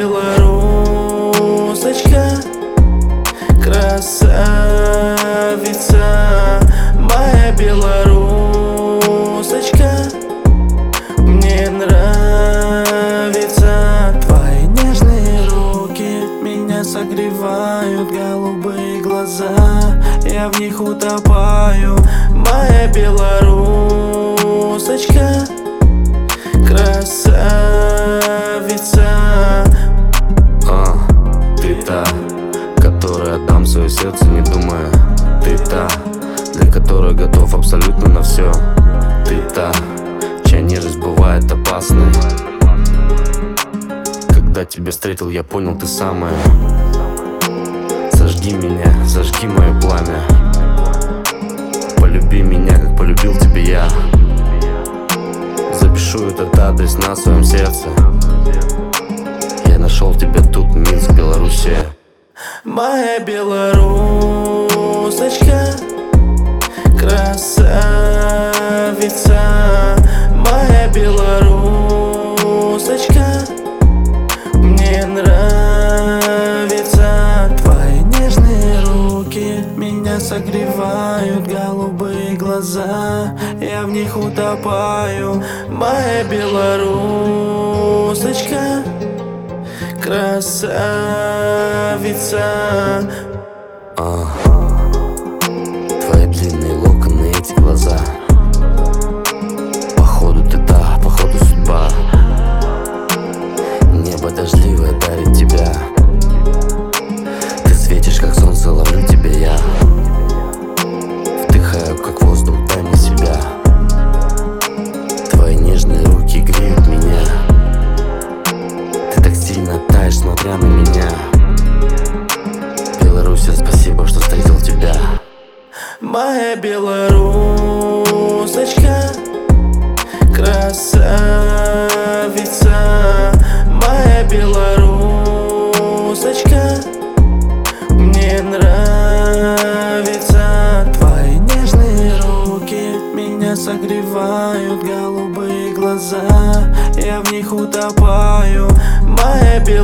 белорусочка, красавица, моя белорусочка. Мне нравится твои нежные руки, меня согревают голубые глаза, я в них утопаю. Моя белорусочка, красавица. Ты та, которой отдам свое сердце, не думая. Ты та, для которой готов абсолютно на все. Ты та, чья нежность бывает опасной. Когда тебя встретил, я понял, ты самая. Зажги меня, зажги мое пламя. Полюби меня, как полюбил тебя я. Запишу этот адрес на своем сердце. Я нашел тебя тут, Минск, Белоруссия. Моя белорусочка, красавица, моя белорусочка. Мне нравится твои нежные руки, меня согревают голубые глаза, я в них утопаю. Моя белорусочка, красавица. Твои длинные локоны, эти глаза. Походу ты та, походу судьба. Небо дождливое дарит тебя. Ты светишь, как солнце, ловлю тебя я. Вдыхаю, как воздух, дай мне себя. Твои нежные руки греют меня. Ты так сильно таешь, смотря на меня. Белоруссия, спасибо, что встретил тебя. Моя белорусочка, красавица, моя белорусочка. Мне нравится твои нежные руки, меня согревают голубые глаза, я в них утопаю. Моя белорусочка,